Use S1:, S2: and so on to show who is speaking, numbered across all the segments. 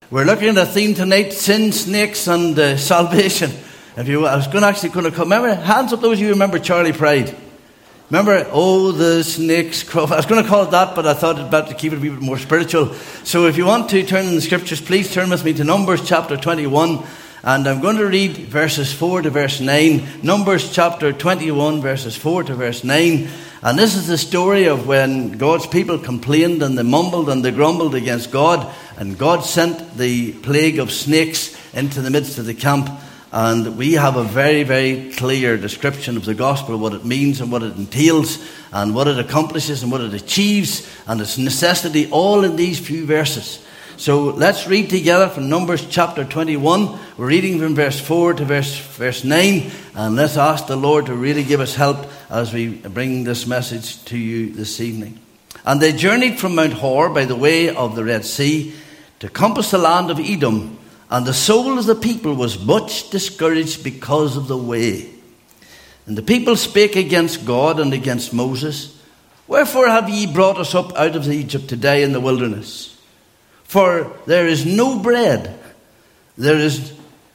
S1: We're looking at a theme tonight: sin, snakes, and salvation. I was going to come. Remember, hands up those of you who remember Charlie Pride. Remember, the snakes crawl. I was going to call it that, but I thought it better to keep it a wee bit more spiritual. So if you want to turn in the scriptures, please turn with me to Numbers chapter 21. And I'm going to read verses 4 to verse 9. Numbers chapter 21, verses 4 to verse 9. And this is the story of when God's people complained and they mumbled and they grumbled against God. And God sent the plague of snakes into the midst of the camp. And we have a very, very clear description of the gospel, what it means and what it entails, and what it accomplishes and what it achieves, and its necessity, all in these few verses. So let's read together from Numbers chapter 21. We're reading from verse 4 to verse 9. And let's ask the Lord to really give us help as we bring this message to you this evening. And they journeyed from Mount Hor by the way of the Red Sea to compass the land of Edom. And the soul of the people was much discouraged because of the way. And the people spake against God and against Moses. Wherefore have ye brought us up out of Egypt to die in the wilderness? For there is no bread, neither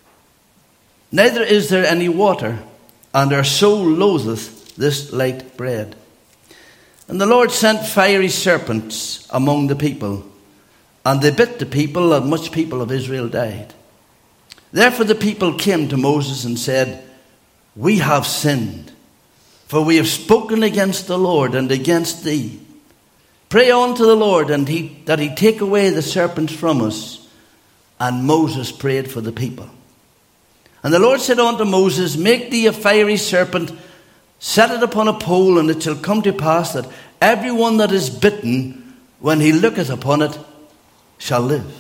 S1: is there any water, and our soul loatheth this light bread. And the Lord sent fiery serpents among the people, and they bit the people, and much people of Israel died. Therefore the people came to Moses and said, We have sinned, for we have spoken against the Lord and against thee. Pray unto the Lord, and that he take away the serpents from us. And Moses prayed for the people. And the Lord said unto Moses, Make thee a fiery serpent, set it upon a pole, and it shall come to pass that every one that is bitten, when he looketh upon it, shall live.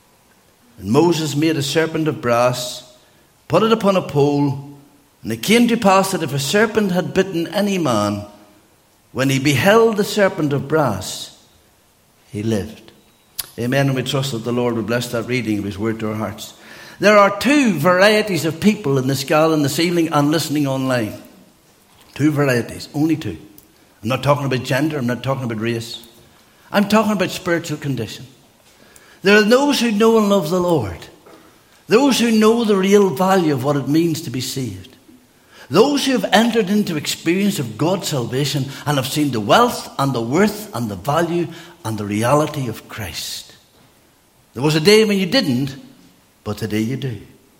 S1: And Moses made a serpent of brass, put it upon a pole, and it came to pass that if a serpent had bitten any man, when he beheld the serpent of brass, he lived. Amen. And we trust that the Lord will bless that reading of his word to our hearts. There are two varieties of people in the Scala this evening and listening online. Two varieties, only two. I'm not talking about gender, I'm not talking about race. I'm talking about spiritual condition. There are those who know and love the Lord. Those who know the real value of what it means to be saved. Those who have entered into experience of God's salvation and have seen the wealth and the worth and the value and the reality of Christ. There was a day when you didn't, but today you do.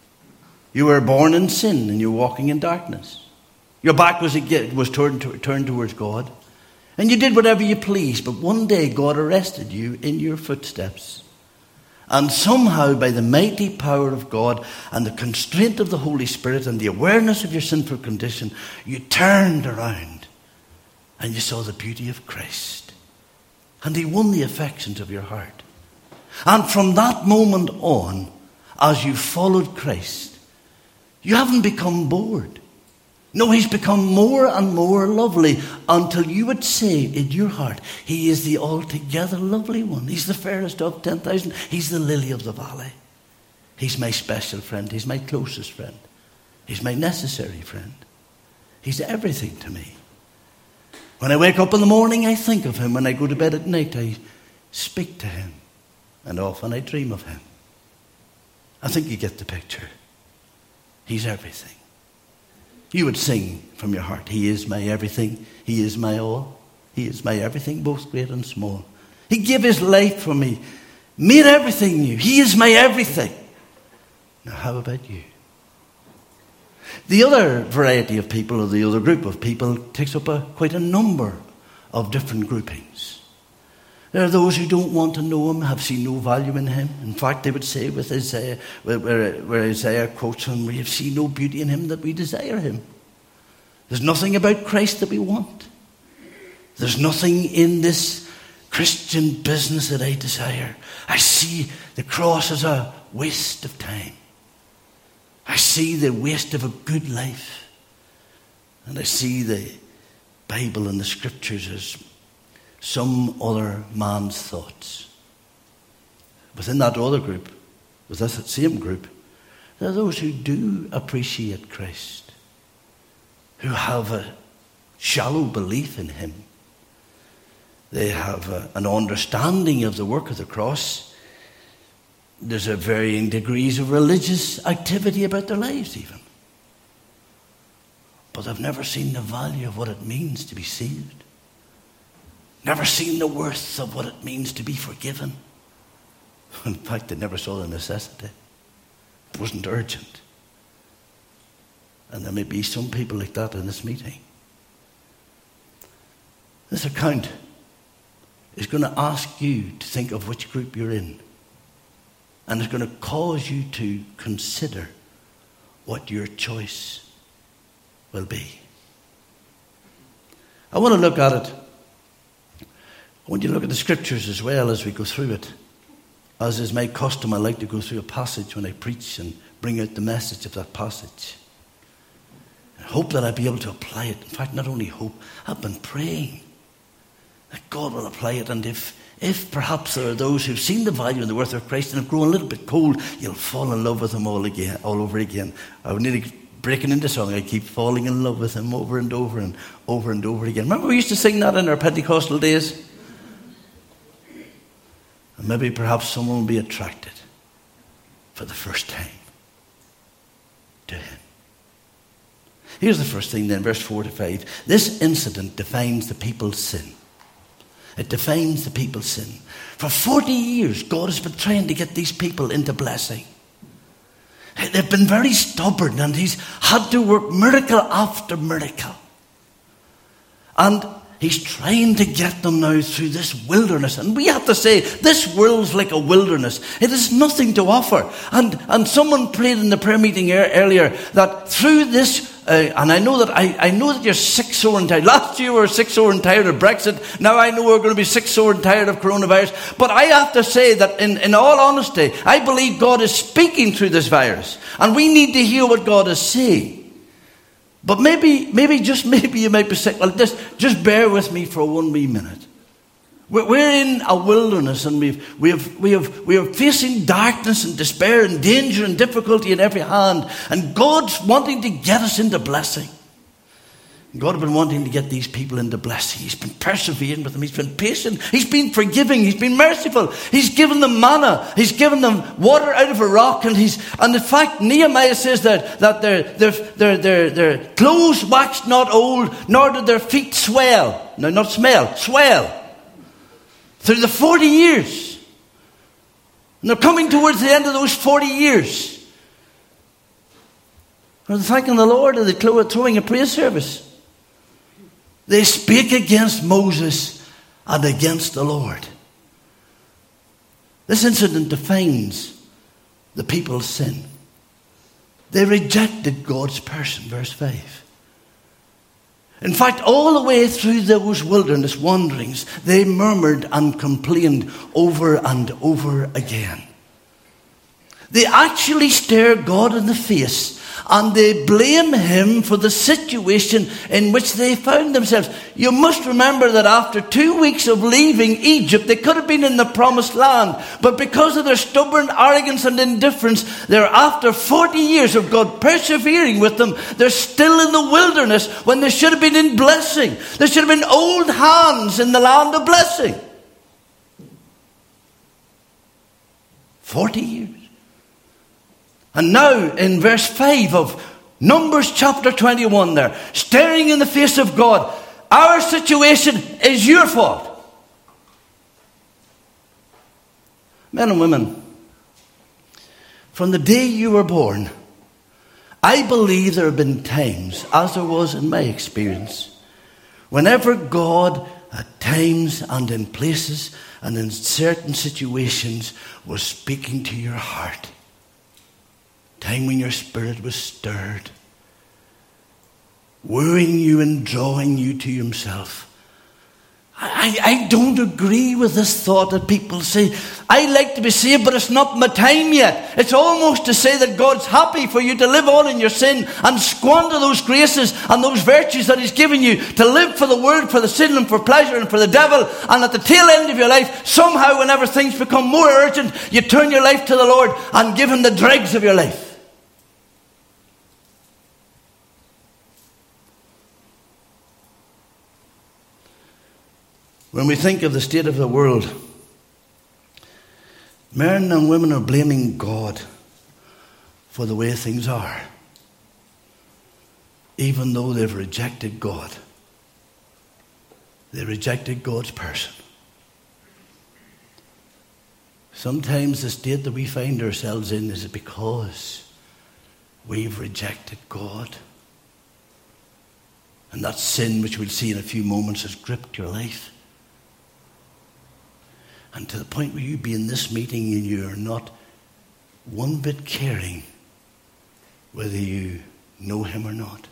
S1: You were born in sin and you're walking in darkness. Your back was turned towards God. And you did whatever you pleased, but one day God arrested you in your footsteps. And somehow, by the mighty power of God and the constraint of the Holy Spirit and the awareness of your sinful condition, you turned around and you saw the beauty of Christ. And he won the affections of your heart. And from that moment on, as you followed Christ, you haven't become bored. No, he's become more and more lovely until you would say in your heart, he is the altogether lovely one. He's the fairest of 10,000. He's the lily of the valley. He's my special friend. He's my closest friend. He's my necessary friend. He's everything to me. When I wake up in the morning, I think of him. When I go to bed at night, I speak to him. And often I dream of him. I think you get the picture. He's everything. You would sing from your heart, he is my everything, he is my all, he is my everything, both great and small. He gave his life for me, made everything new. He is my everything. Now how about you? The other variety of people, or the other group of people, takes up quite a number of different groupings. There are those who don't want to know him, have seen no value in him. In fact, they would say with Isaiah, where Isaiah quotes him, we have seen no beauty in him that we desire him. There's nothing about Christ that we want. There's nothing in this Christian business that I desire. I see the cross as a waste of time. I see the waste of a good life. And I see the Bible and the scriptures as some other man's thoughts. Within that other group, within that same group, there are those who do appreciate Christ, who have a shallow belief in him. They have an understanding of the work of the cross. There's a varying degrees of religious activity about their lives even. But they've never seen the value of what it means to be saved. Never seen the worth of what it means to be forgiven. In fact, they never saw the necessity. It wasn't urgent. And there may be some people like that in this meeting. This account is going to ask you to think of which group you're in. And it's going to cause you to consider what your choice will be. I want to look at it. I want you to look at the scriptures as well as we go through it. As is my custom, I like to go through a passage when I preach and bring out the message of that passage. I hope that I'll be able to apply it. In fact, not only hope, I've been praying that God will apply it. And if perhaps there are those who've seen the value and the worth of Christ and have grown a little bit cold, you'll fall in love with him all over again. I would nearly breaking into song. I keep falling in love with him over and over and over and over again. Remember we used to sing that in our Pentecostal days? And maybe perhaps someone will be attracted for the first time to him. Here's the first thing then, verse 4 to 5. This incident defines the people's sin. It defines the people's sin. For 40 years, God has been trying to get these people into blessing. They've been very stubborn, and he's had to work miracle after miracle. And he's trying to get them now through this wilderness. And we have to say, this world's like a wilderness. It has nothing to offer. And someone prayed in the prayer meeting earlier that through this, and I know that you're sick, sore and tired. Last year we were sick, sore and tired of Brexit. Now I know we're going to be sick, sore and tired of coronavirus. But I have to say that in all honesty, I believe God is speaking through this virus. And we need to hear what God is saying. But maybe just maybe you might be sick. Well, just bear with me for 1 wee minute. We're in a wilderness, and we are facing darkness and despair and danger and difficulty in every hand. And God's wanting to get us into blessing. God has been wanting to get these people into blessing. He's been persevering with them. He's been patient. He's been forgiving. He's been merciful. He's given them manna. He's given them water out of a rock. And in fact, Nehemiah says that their clothes waxed not old, nor did their feet swell. No, not smell, swell. Through the 40 years. And they're coming towards the end of those 40 years. They're thanking the Lord, and they're throwing a praise service. They spake against Moses and against the Lord. This incident defines the people's sin. They rejected God's person, verse 5. In fact, all the way through those wilderness wanderings, they murmured and complained over and over again. They actually stare God in the face, and they blame him for the situation in which they found themselves. You must remember that after 2 weeks of leaving Egypt, they could have been in the promised land. But because of their stubborn arrogance and indifference, they're after 40 years of God persevering with them, they're still in the wilderness when they should have been in blessing. There should have been old hands in the land of blessing. 40 years. And now in verse 5 of Numbers chapter 21 there, staring in the face of God, our situation is your fault. Men and women, from the day you were born, I believe there have been times, as there was in my experience, whenever God at times and in places and in certain situations was speaking to your heart. Time when your spirit was stirred, wooing you and drawing you to himself. I don't agree with this thought that people say, I like to be saved, but it's not my time yet. It's almost to say that God's happy for you to live on in your sin and squander those graces and those virtues that he's given you, to live for the world, for the sin and for pleasure and for the devil. And at the tail end of your life, somehow whenever things become more urgent, you turn your life to the Lord and give him the dregs of your life. When we think of the state of the world, Men and women are blaming God for the way things are, even though they've rejected God. They rejected God's person. Sometimes the state that we find ourselves in is because we've rejected God. And that sin, which we'll see in a few moments, has gripped your life. And to the point where you be in this meeting and you are not one bit caring whether you know him or not.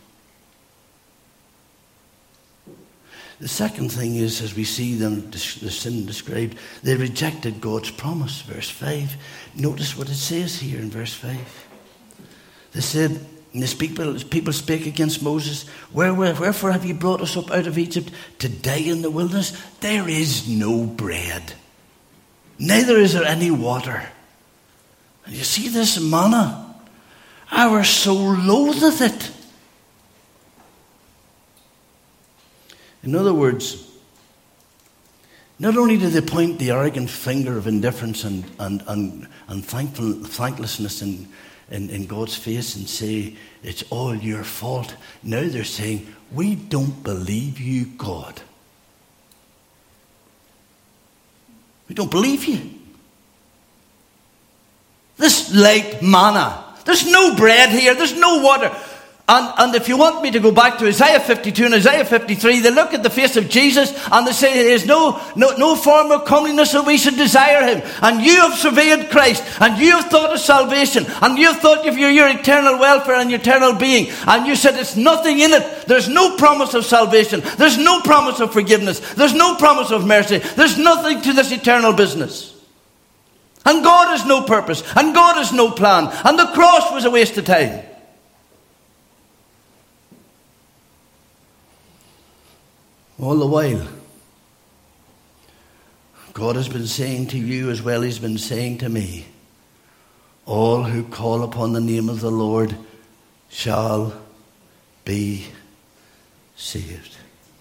S1: The second thing is, as we see them, the sin described, they rejected God's promise. Verse 5. Notice what it says here in verse 5. They said, and these people spake against Moses, wherefore have you brought us up out of Egypt to die in the wilderness? There is no bread, neither is there any water. And you see this manna, our soul loatheth it. In other words, not only do they point the arrogant finger of indifference and thanklessness in God's face and say, it's all your fault. Now they're saying, we don't believe you, God. We don't believe you. This light manna, there's no bread here, there's no water. And if you want me to go back to Isaiah 52 and Isaiah 53, they look at the face of Jesus and they say there is no form of comeliness that we should desire him. And you have surveyed Christ, and you have thought of salvation, and you have thought of your eternal welfare and your eternal being. And you said it's nothing in it. There's no promise of salvation. There's no promise of forgiveness. There's no promise of mercy. There's nothing to this eternal business. And God has no purpose, and God has no plan, and the cross was a waste of time. All the while, God has been saying to you as well, he's been saying to me, all who call upon the name of the Lord shall be saved.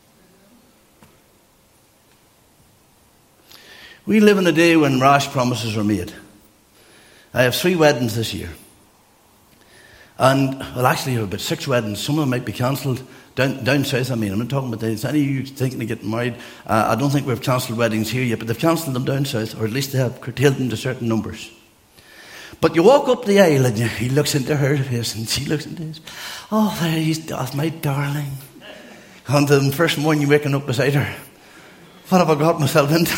S1: We live in a day when rash promises are made. I have 3 weddings this year. And, well, actually, I have about 6 weddings. Some of them might be cancelled. Down south, I'm not talking about this. Any of you thinking of getting married, I don't think we've cancelled weddings here yet, but they've cancelled them down south, or at least they have curtailed them to certain numbers. But you walk up the aisle and he looks into her face and she looks into his. Oh, there he's my darling. And the first morning you're waking up beside her, what have I got myself into?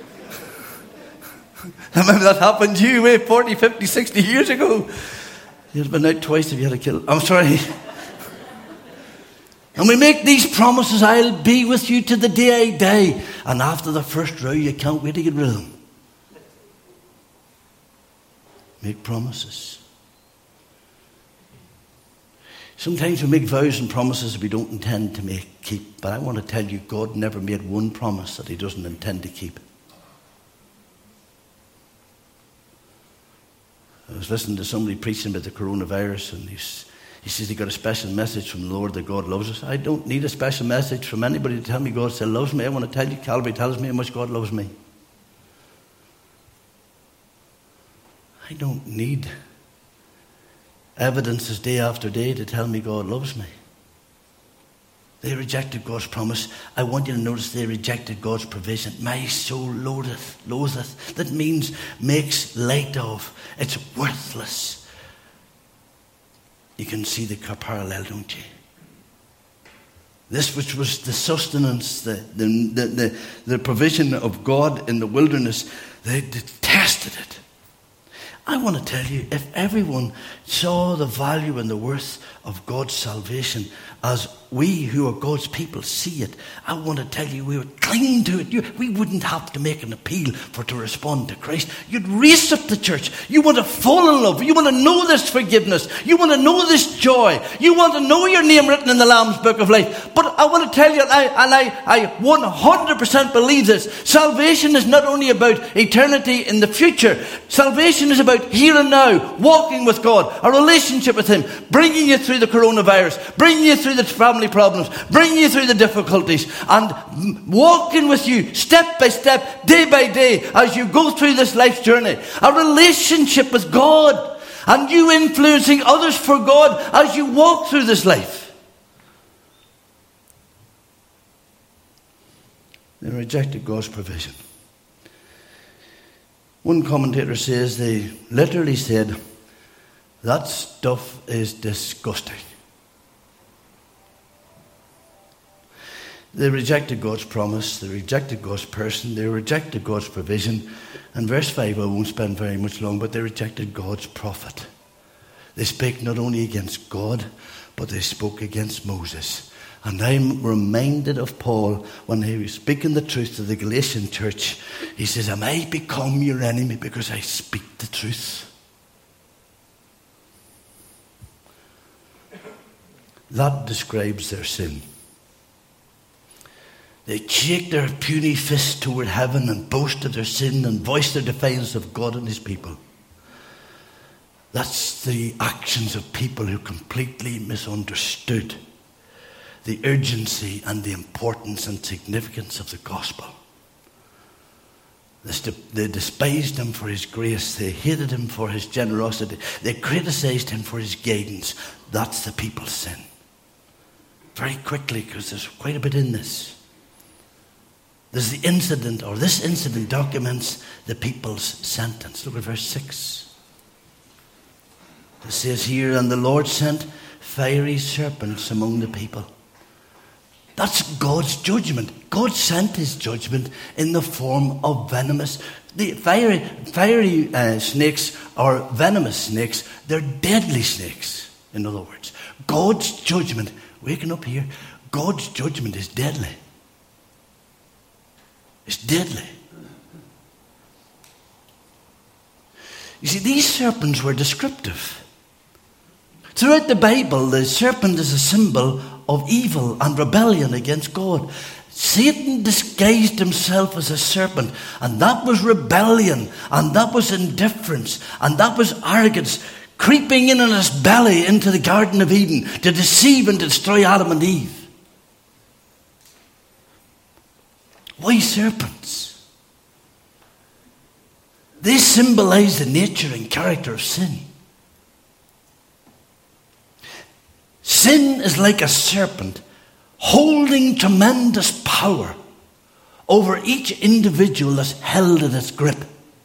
S1: I remember that happened to you 40, 50, 60 years ago. You'd been out twice if you had a kid. I'm sorry. And we make these promises, I'll be with you to the day I die. And after the first row, you can't wait to get rid of them. Make promises. Sometimes we make vows and promises we don't intend to keep. But I want to tell you, God never made one promise that he doesn't intend to keep. I was listening to somebody preaching about the coronavirus, and he says he got a special message from the Lord that God loves us. I don't need a special message from anybody to tell me God still loves me. I want to tell you, Calvary tells me how much God loves me. I don't need evidences day after day to tell me God loves me. They rejected God's promise. I want you to notice they rejected God's provision. My soul loatheth. That means makes light of. It's worthless. You can see the parallel, don't you? This which was the sustenance, the provision of God in the wilderness, they detested it. I want to tell you, if everyone saw the value and the worth of God's salvation as we who are God's people see it, I want to tell you we would cling to it. We wouldn't have to make an appeal to respond to Christ. You'd race up the church. You want to fall in love. You want to know this forgiveness. You want to know this joy. You want to know your name written in the Lamb's Book of Life. But I want to tell you, I 100% believe this. Salvation is not only about eternity in the future. Salvation is about about here and now, walking with God, a relationship with Him, bringing you through the coronavirus, bringing you through the family problems, bringing you through the difficulties, and walking with you step by step, day by day, as you go through this life's journey. A relationship with God, and you influencing others for God as you walk through this life. They rejected God's provision. One commentator says they literally said, that stuff is disgusting. They rejected God's promise, they rejected God's person, they rejected God's provision. And verse 5, I won't spend very much long, but they rejected God's prophet. They spake not only against God, but they spoke against Moses. And I'm reminded of Paul when he was speaking the truth to the Galatian church. He says, am I become your enemy because I speak the truth? That describes their sin. They shake their puny fist toward heaven and boast of their sin and voice their defiance of God and His people. That's the actions of people who completely misunderstood the urgency and the importance and significance of the gospel. They despised Him for His grace. They hated Him for His generosity. They criticized Him for His guidance. That's the people's sin. Very quickly, because there's quite a bit in this. There's the incident, or this incident documents the people's sentence. Look at verse 6. It says here, and the Lord sent fiery serpents among the people. That's God's judgment. God sent His judgment in the form of venomous. The fiery snakes are venomous snakes. They're deadly snakes, in other words. God's judgment, waking up here, God's judgment is deadly. It's deadly. You see, these serpents were descriptive. Throughout the Bible, the serpent is a symbol of evil and rebellion against God. Satan disguised himself as a serpent, and that was rebellion, and that was indifference, and that was arrogance, creeping in on his belly into the Garden of Eden to deceive and destroy Adam and Eve. Why serpents? They symbolize the nature and character of sin. Sin is like a serpent holding tremendous power over each individual that's held in its grip.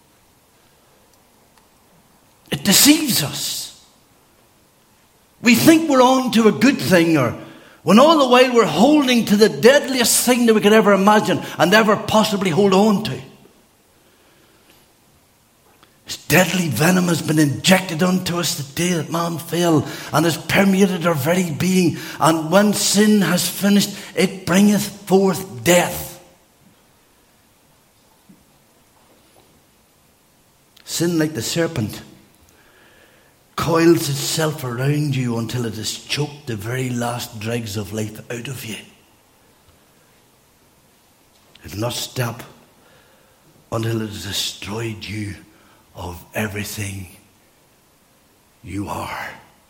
S1: It deceives us. We think we're on to a good thing, or when all the while we're holding to the deadliest thing that we could ever imagine and ever possibly hold on to. This deadly venom has been injected unto us the day that man fell, and has permeated our very being. And when sin has finished, it bringeth forth death. Sin, like the serpent, coils itself around you until it has choked the very last dregs of life out of you. It will not stop until it has destroyed you of everything you are.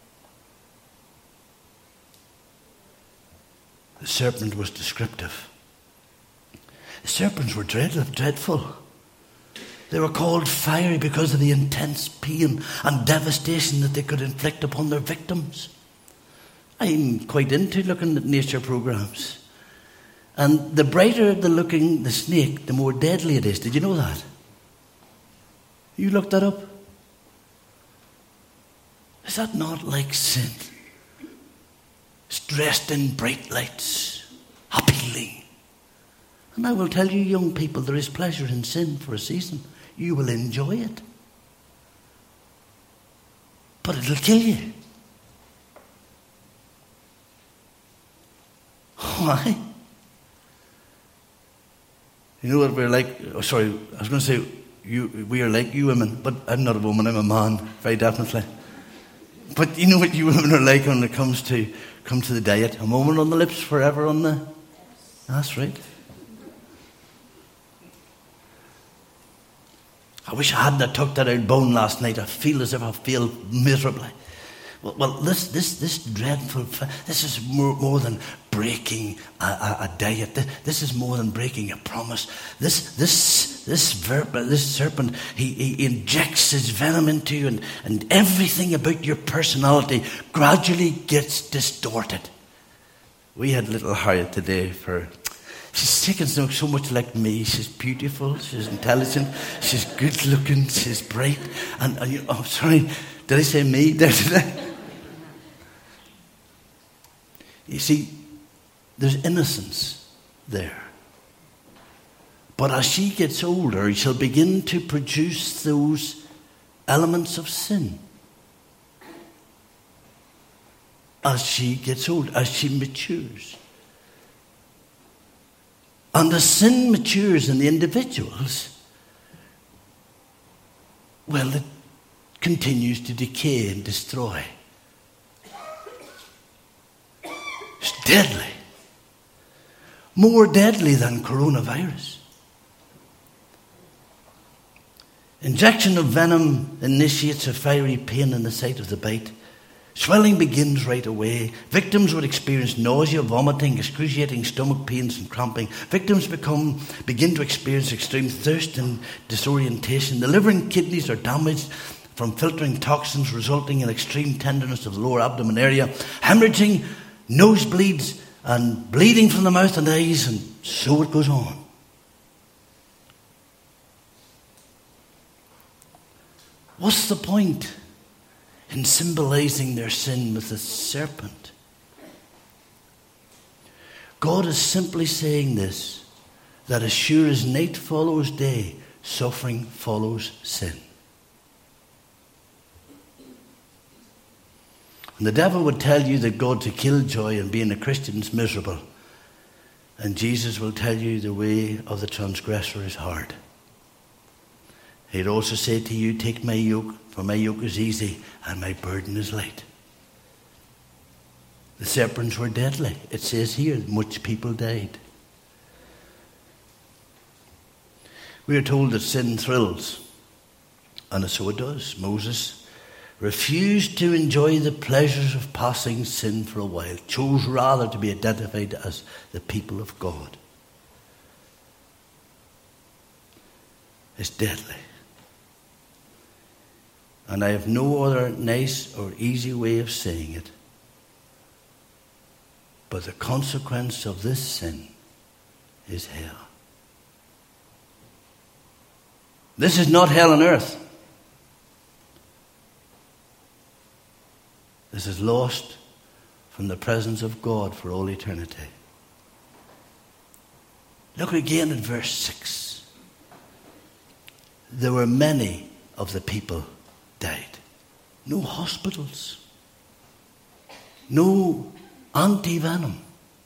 S1: The serpent was descriptive. The serpents were dreadful. They were called fiery because of the intense pain and devastation that they could inflict upon their victims. I'm quite into looking at nature programs. And the brighter the snake, the more deadly it is. Did you know that? You looked that up? Is that not like sin? It's dressed in bright lights, appealing. And I will tell you, young people, there is pleasure in sin for a season. You will enjoy it. But it'll kill you. Why? You know what we're like? Oh, sorry, I was going to say, we are like you women, but I'm not a woman, I'm a man, very definitely. But you know what you women are like when it comes to the diet? A moment on the lips, forever on the... That's right. wish I hadn't took that out bone last night. I feel as if I feel miserably. Well, this dreadful, this is more than breaking a diet. This is more than breaking a promise. This serpent, he injects his venom into you, and everything about your personality gradually gets distorted. We had little Harriet today she's taken so much like me. She's beautiful, she's intelligent, she's good looking, she's bright. And sorry, did I say me there today? You see, there's innocence there. But as she gets older, she'll begin to produce those elements of sin. As she gets older, as she matures. And as sin matures in the individuals, well, it continues to decay and destroy. It's deadly. More deadly than coronavirus. Injection of venom initiates a fiery pain in the site of the bite. Swelling begins right away. Victims would experience nausea, vomiting, excruciating stomach pains and cramping. Victims begin to experience extreme thirst and disorientation. The liver and kidneys are damaged from filtering toxins, resulting in extreme tenderness of the lower abdomen area, hemorrhaging, nosebleeds, and bleeding from the mouth and eyes, and so it goes on. What's the point in symbolizing their sin with a serpent? God is simply saying this, that as sure as night follows day, suffering follows sin. And the devil would tell you that God's a killjoy and being a Christian is miserable. And Jesus will tell you the way of the transgressor is hard. He'd also say to you, take my yoke, for my yoke is easy and my burden is light. The serpents were deadly. It says here, much people died. We are told that sin thrills. And so it does. Moses refused to enjoy the pleasures of passing sin for a while, chose rather to be identified as the people of God. It's deadly. And I have no other nice or easy way of saying it. But the consequence of this sin is hell. This is not hell on earth. This is lost from the presence of God for all eternity. Look again at verse 6. There were many of the people died. No hospitals. No anti-venom.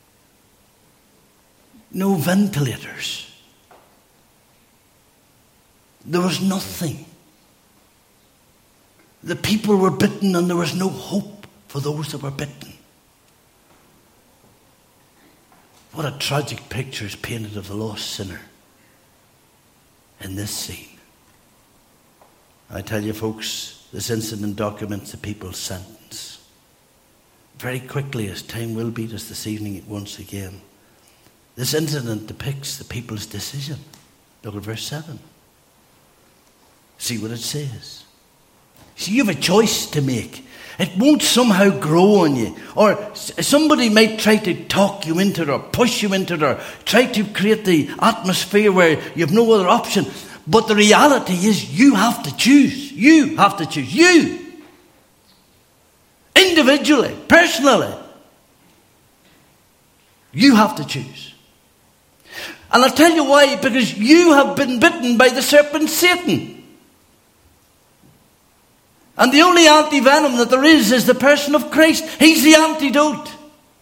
S1: No ventilators. There was nothing. The people were bitten and there was no hope for those that were bitten. What a tragic picture is painted of the lost sinner in this scene. I tell you folks, this incident documents the people's sentence. Very quickly, as time will beat us this evening once again. This incident depicts the people's decision. Look at verse 7. See what it says. See, you have a choice to make. It won't somehow grow on you. Or somebody might try to talk you into it or push you into it or try to create the atmosphere where you have no other option. But the reality is you have to choose. You have to choose. You. Individually, personally. You have to choose. And I'll tell you why. Because you have been bitten by the serpent Satan. And the only anti-venom that there is the person of Christ. He's the antidote.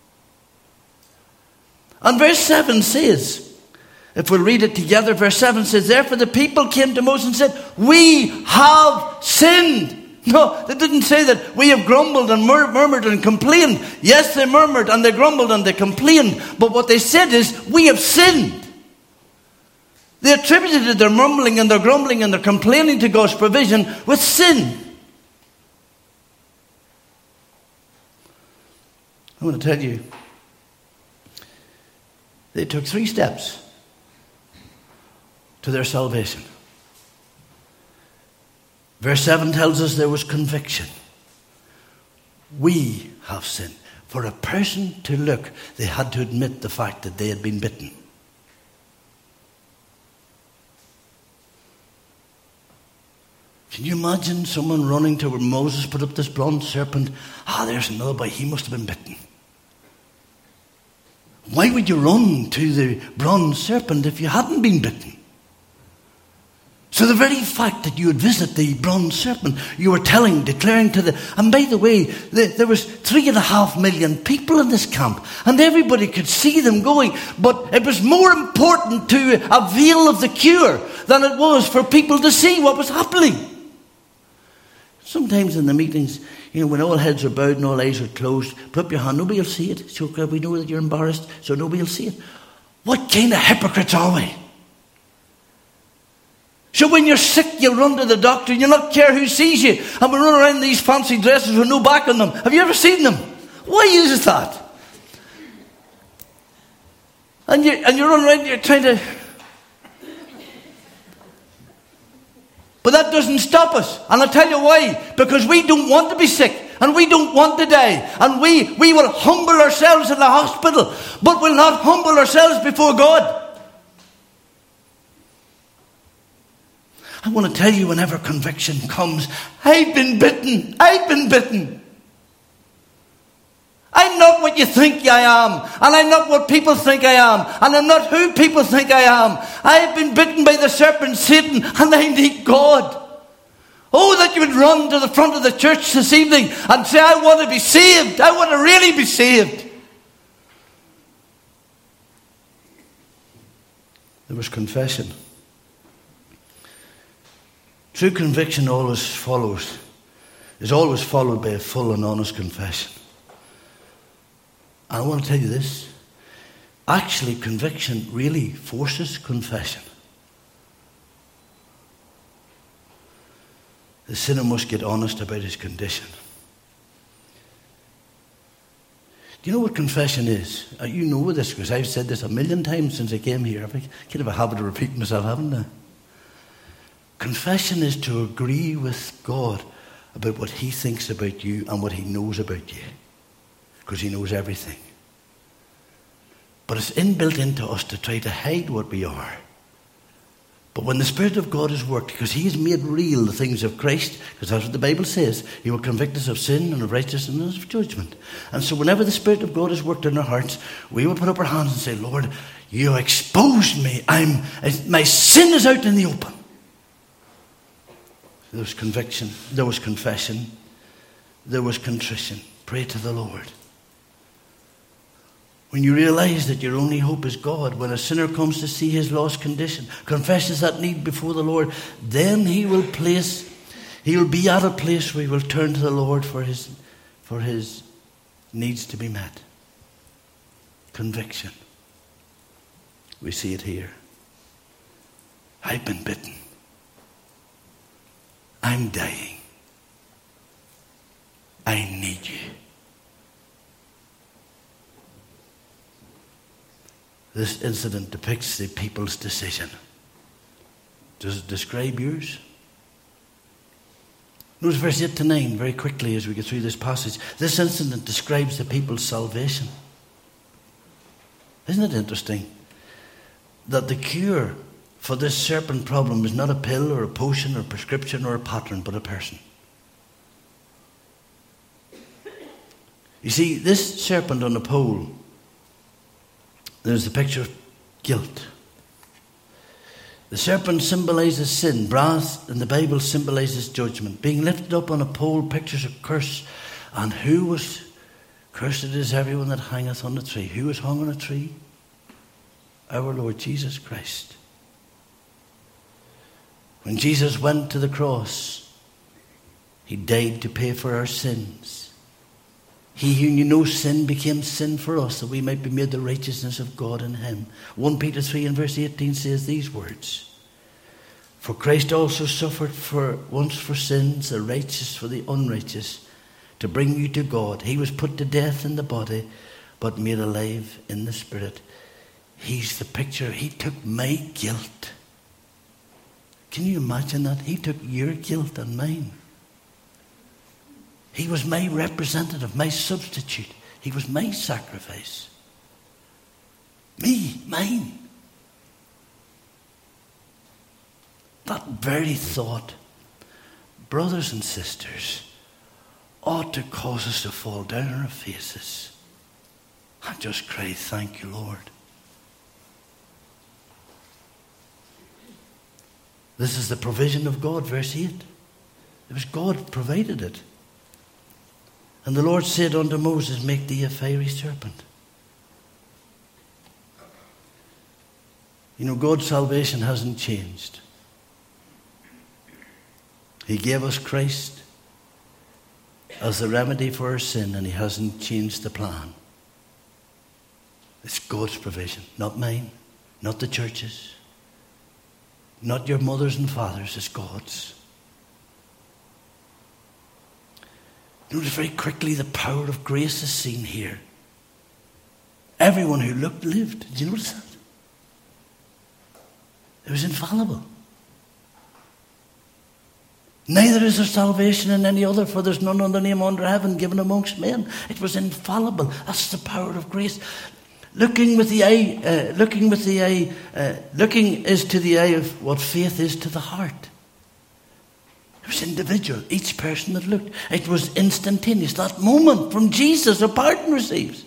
S1: And verse 7 says, if we'll read it together, verse 7 says, therefore the people came to Moses and said, we have sinned. No, they didn't say that we have grumbled and murmured and complained. Yes, they murmured and they grumbled and they complained. But what they said is, we have sinned. They attributed their mumbling and their grumbling and their complaining to God's provision with sin. I want to tell you, they took 3 steps to their salvation. Verse 7 tells us there was conviction. We have sinned. For a person to look, they had to admit the fact that they had been bitten. Can you imagine someone running to where Moses put up this bronze serpent? There's another boy, he must have been bitten. Why would you run to the bronze serpent if you hadn't been bitten? So the very fact that you would visit the bronze serpent, you were declaring to the... And by the way, there was 3.5 million people in this camp, and everybody could see them going. But it was more important to avail of the cure than it was for people to see what was happening. Sometimes in the meetings, when all heads are bowed and all eyes are closed, put up your hand. Nobody will see it. So we know that you're embarrassed, so nobody will see it. What kind of hypocrites are we? So when you're sick, you run to the doctor and you not care who sees you. And we run around in these fancy dresses with no back on them. Have you ever seen them? Why is that? And you run around and you're trying to... But that doesn't stop us. And I'll tell you why. Because we don't want to be sick. And we don't want to die. And we will humble ourselves in the hospital. But we'll not humble ourselves before God. I want to tell you, whenever conviction comes, I've been bitten. I've been bitten. I'm not what you think I am. And I'm not what people think I am. And I'm not who people think I am. I've been bitten by the serpent Satan, and I need God. Oh, that you would run to the front of the church this evening and say, I want to be saved. I want to really be saved. There was confession. True conviction is always followed by a full and honest confession. And I want to tell you this. Actually, conviction really forces confession. The sinner must get honest about his condition. Do you know what confession is? You know this because I've said this 1,000,000 times since I came here. I've kind of a habit of repeating myself, haven't I? Confession is to agree with God about what He thinks about you and what He knows about you. Because He knows everything. But it's inbuilt into us to try to hide what we are. But when the Spirit of God has worked, because He has made real the things of Christ, because that's what the Bible says, He will convict us of sin and of righteousness and of judgment. And so whenever the Spirit of God has worked in our hearts, we will put up our hands and say, Lord, You exposed me. My sin is out in the open. There was conviction, there was confession, there was contrition. Pray to the Lord. When you realize that your only hope is God, when a sinner comes to see his lost condition, confesses that need before the Lord, then he will be at a place where he will turn to the Lord for his needs to be met. Conviction. We see it here. I've been bitten. I'm dying. I need You. This incident depicts the people's decision. Does it describe yours? Notice verse 8 to 9 very quickly as we get through this passage. This incident describes the people's salvation. Isn't it interesting that the cure for this serpent problem is not a pill or a potion or a prescription or a pattern, but a person? You see, this serpent on the pole, there's the picture of guilt. The serpent symbolizes sin. Brass in the Bible symbolizes judgment. Being lifted up on a pole pictures a curse. And who was cursed? Is everyone that hangeth on a tree. Who was hung on a tree? Our Lord Jesus Christ. When Jesus went to the cross, He died to pay for our sins. He who knew no sin became sin for us, that we might be made the righteousness of God in him. 1 Peter 3 and verse 18 says these words: For Christ also suffered once for sins, the righteous for the unrighteous, to bring you to God. He was put to death in the body, but made alive in the spirit. He's the picture. He took my guilt. Can you imagine that? He took your guilt and mine. He was my representative, my substitute. He was my sacrifice. Me, mine. That very thought, brothers and sisters, ought to cause us to fall down on our faces and just cry, thank you, Lord. This is the provision of God, verse 8. It was God provided it. And the Lord said unto Moses, make thee a fiery serpent. You know, God's salvation hasn't changed. He gave us Christ as the remedy for our sin, and he hasn't changed the plan. It's God's provision, not mine, not the church's, not your mothers and fathers. It's God's. Notice very quickly the power of grace is seen here. Everyone who looked lived. Did you notice that? It was infallible. Neither is there salvation in any other, for there's none other name under heaven given amongst men. It was infallible. That's the power of grace. Looking is to the eye of what faith is to the heart. It was individual, each person that looked. It was instantaneous, that moment from Jesus, a pardon receives.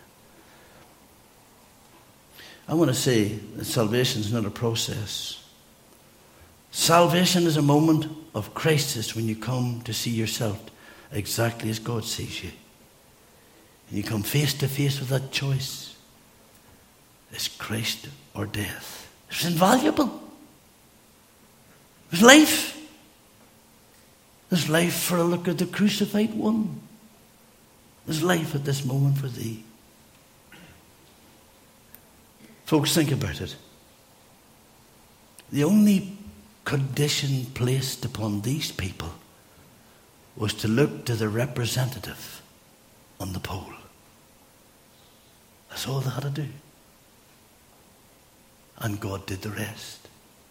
S1: I want to say that salvation is not a process. Salvation is a moment of crisis when you come to see yourself exactly as God sees you. And you come face to face with that choice. Is Christ or death? It was invaluable. It was life. There's life for a look at the crucified one. There's life at this moment for thee. Folks, think about it. The only condition placed upon these people was to look to the representative on the pole. That's all they had to do. And God did the rest.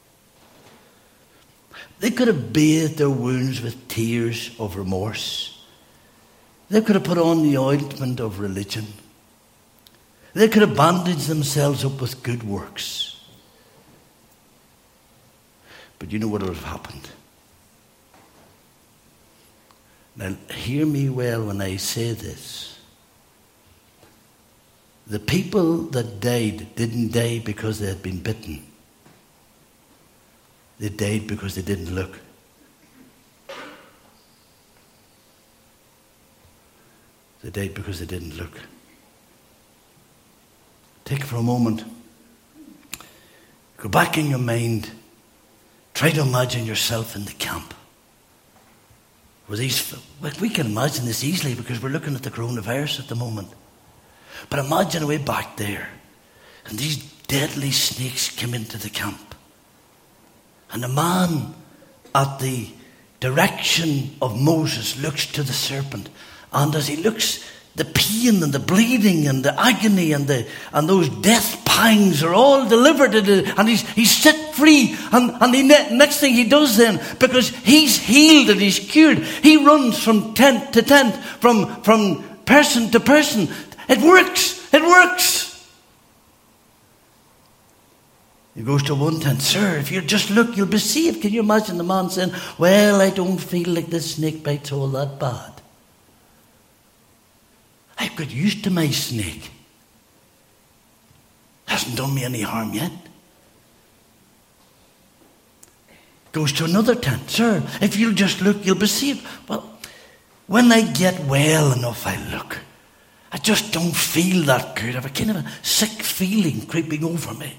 S1: They could have bathed their wounds with tears of remorse. They could have put on the ointment of religion. They could have bandaged themselves up with good works. But you know what would have happened? Now, hear me well when I say this. The people that died didn't die because they had been bitten. They died because they didn't look. They died because they didn't look. Take it for a moment. Go back in your mind. Try to imagine yourself in the camp. We can imagine this easily because we're looking at the coronavirus at the moment. But imagine a way back there. And these deadly snakes came into the camp. And the man at the direction of Moses looks to the serpent. And as he looks, the pain and the bleeding and the agony and those death pangs are all delivered. And he's set free. And the next thing he does then, because he's healed and he's cured, he runs from tent to tent, from person to person. It works. It works. He goes to one tent. Sir, if you just look, you'll be saved. Can you imagine the man saying, well, I don't feel like this snake bite's all that bad. I've got used to my snake. Hasn't done me any harm yet. Goes to another tent. Sir, if you'll just look, you'll be saved. Well, when I get well enough, I look. I just don't feel that good. I have a kind of a sick feeling creeping over me.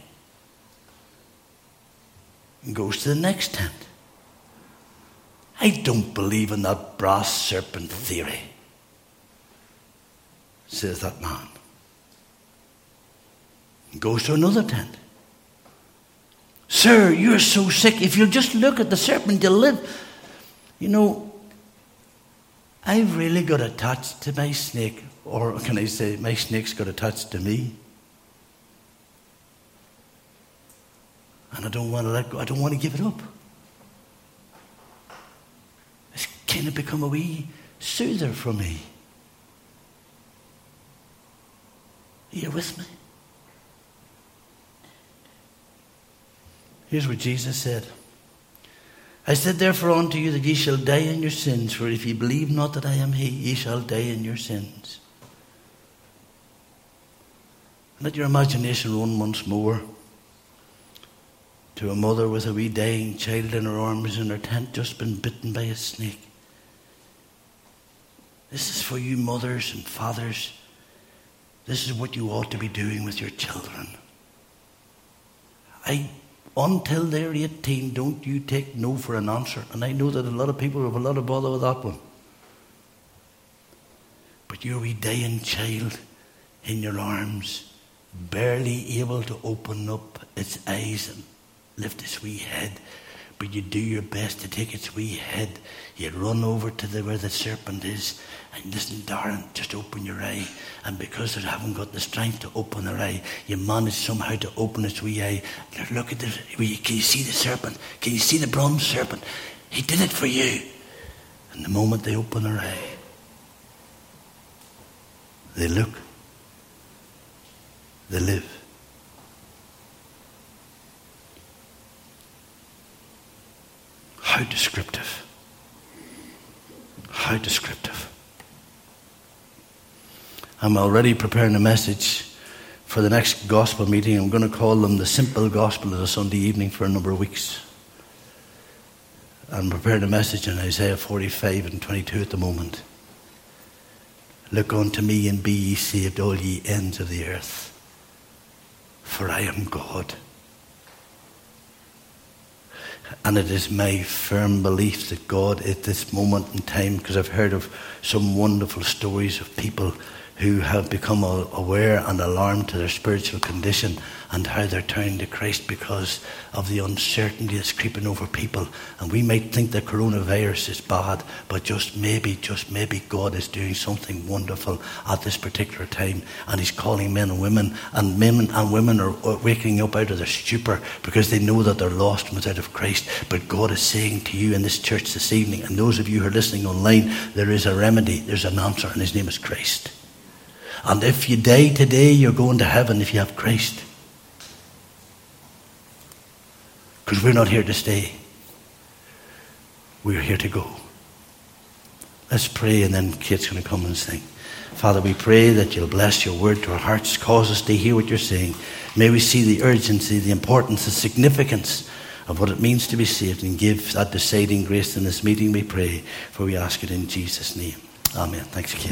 S1: And goes to the next tent. I don't believe in that brass serpent theory. says that man. He goes to another tent. Sir, you're so sick. If you'll just look at the serpent, you'll live. You know, I've really got attached to my snake. Or can I say, my snake's got attached to me. And I don't want to let go. I don't want to give it up. It's kind of become a wee soother for me. Are you with me? Here's what Jesus said. I said therefore unto you that ye shall die in your sins, for if ye believe not that I am he, ye shall die in your sins. Let your imagination run once more to a mother with a wee dying child in her arms in her tent, just been bitten by a snake. This is for you mothers and fathers. This is what you ought to be doing with your children. Until they're 18, don't you take no for an answer. And I know that a lot of people have a lot of bother with that one. But your wee dying child in your arms, barely able to open up its eyes and lift its wee head, but you do your best to take its wee head. You run over to where the serpent is, and listen, darling, just open your eye. And because they haven't got the strength to open their eye, you manage somehow to open its wee eye. Look at this. Can you see the serpent? Can you see the bronze serpent? He did it for you. And the moment they open their eye, they look. They live. How descriptive. How descriptive. I'm already preparing a message for the next gospel meeting. I'm going to call them the simple gospel of a Sunday evening for a number of weeks. I'm preparing a message in Isaiah 45 and 22 at the moment. Look unto me and be ye saved, all ye ends of the earth, for I am God. And it is my firm belief that God at this moment in time, because I've heard of some wonderful stories of people who have become aware and alarmed to their spiritual condition and how they're turning to Christ because of the uncertainty that's creeping over people. And we might think that coronavirus is bad, but just maybe God is doing something wonderful at this particular time, and he's calling men and women are waking up out of their stupor because they know that they're lost without of Christ. But God is saying to you in this church this evening, and those of you who are listening online, there is a remedy, there's an answer, and his name is Christ. And if you die today, you're going to heaven if you have Christ. Because we're not here to stay. We're here to go. Let's pray, and then Kate's going to come and sing. Father, we pray that you'll bless your word to our hearts. Cause us to hear what you're saying. May we see the urgency, the importance, the significance of what it means to be saved, and give that deciding grace in this meeting, we pray. For we ask it in Jesus' name. Amen. Thanks, Kate.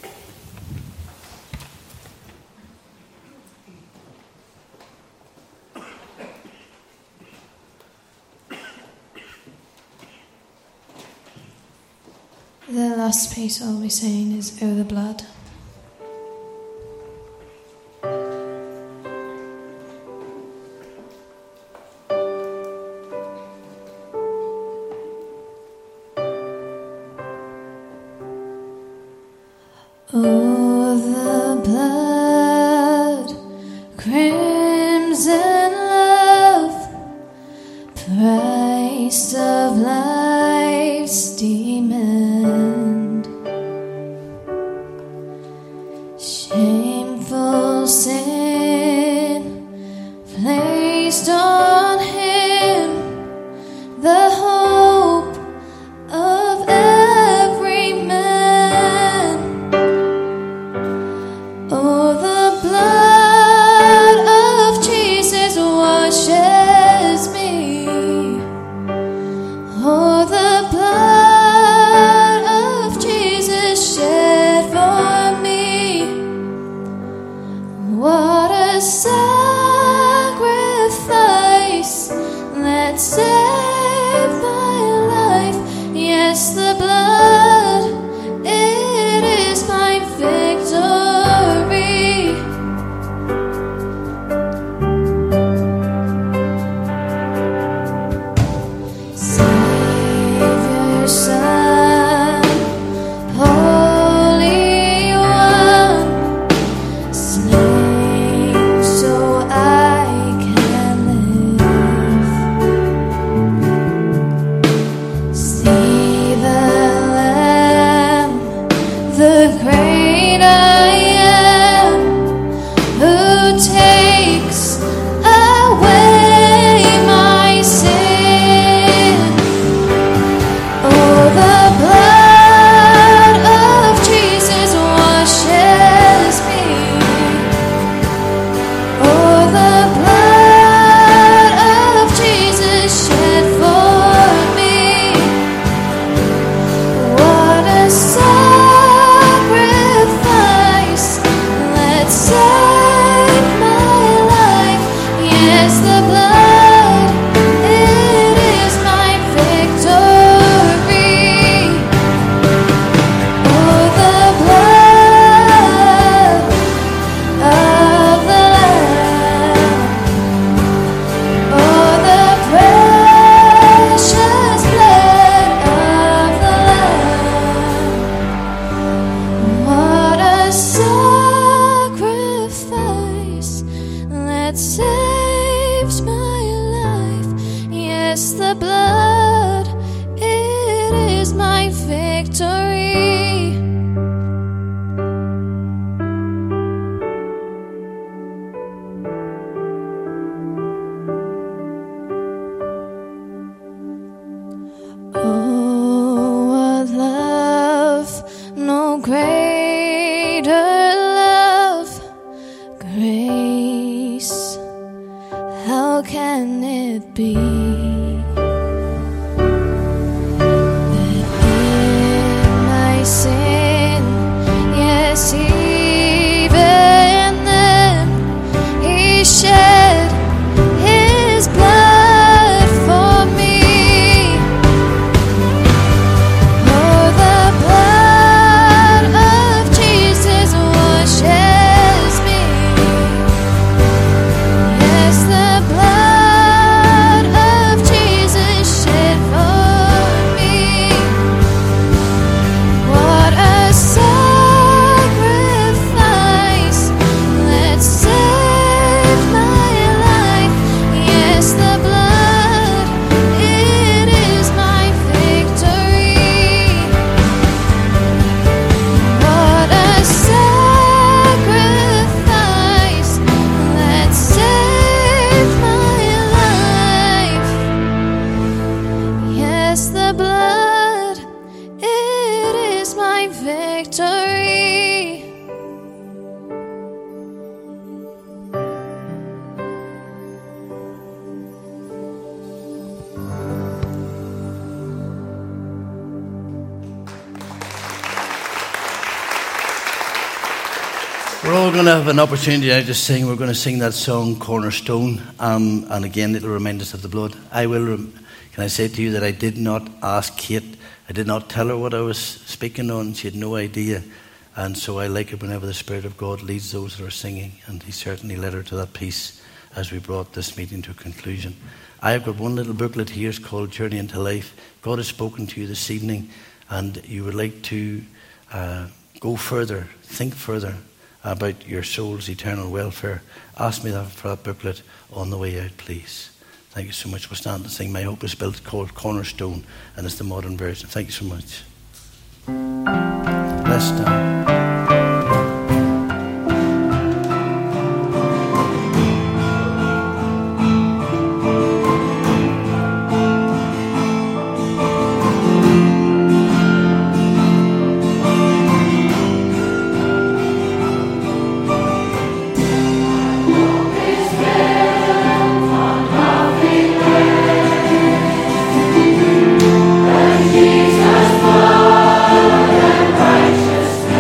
S2: The last piece I'll be saying is "Oh, the Blood." Oh, the blood, crimson love, price of life's demand, shameful sin placed on him, the hope of every man. Oh, the blood of the great I am, who takes away my sin. Oh, the blood of Jesus washes me. Oh, the blood of Jesus shed for me. What a sacrifice! Let's save my life. Yes, the blood, it is my victory. Oh, the blood of the Lamb. Oh, the precious blood of the Lamb. What a sacrifice that saves my life. Yes, the blood, it is my victory. Oh, what love, no greater love, grace, how can it be that in my sin, yes, even then, He shed His blood for me. Oh, the blood of Jesus washes me. Yes, the blood of Jesus shed for me. What a sacrifice that saved my life. Yes, the blood, it is my victory. What a sacrifice that saved my life. Yes, the blood, it is my victory.
S1: We're all going to have an opportunity now to sing. We're going to sing that song, Cornerstone. And again, it'll remind us of the blood. Can I say to you that I did not ask Kate, I did not tell her what I was speaking on. She had no idea. And so I like it whenever the Spirit of God leads those that are singing. And He certainly led her to that peace as we brought this meeting to a conclusion. I have got one little booklet here. It's called Journey into Life. God has spoken to you this evening, and you would like to go further, think further about your soul's eternal welfare. Ask me that for that booklet on the way out, please. Thank you so much. We'll stand and sing My Hope is Built, called Cornerstone, and it's the modern version. Thank you so much. Let's stand.
S3: Jesus, Lord, and righteousness.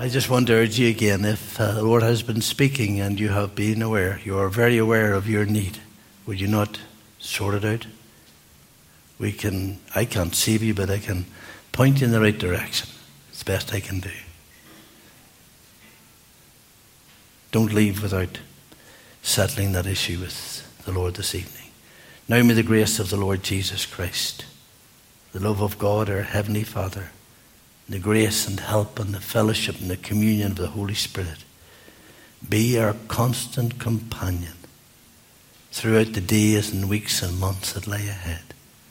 S1: I just want to urge you again, if the Lord has been speaking and you have been aware, you are very aware of your need, would you not sort it out? I can't save you, but I can point you in the right direction. It's the best I can do. Don't leave without settling that issue with the Lord this evening. Now may the grace of the Lord Jesus Christ, the love of God our Heavenly Father, the grace and help and the fellowship and the communion of the Holy Spirit be our constant companion throughout the days and weeks and months that lie ahead.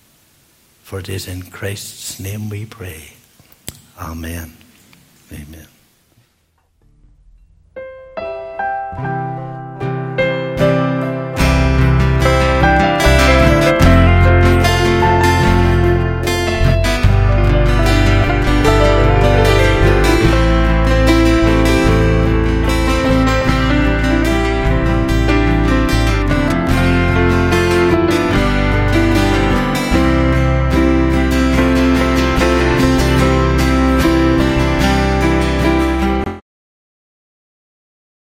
S1: For it is in Christ's name we pray. Amen. Amen.